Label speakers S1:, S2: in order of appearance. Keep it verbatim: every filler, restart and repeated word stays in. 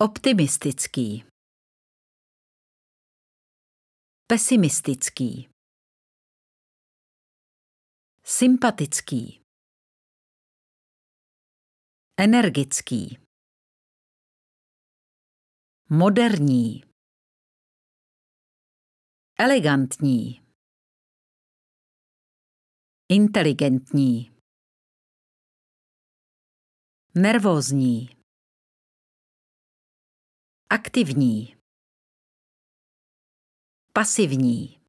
S1: Optimistický. Pesimistický. Sympatický. Energický. Moderní. Elegantní. Inteligentní. Nervózní. Aktivní. Pasivní.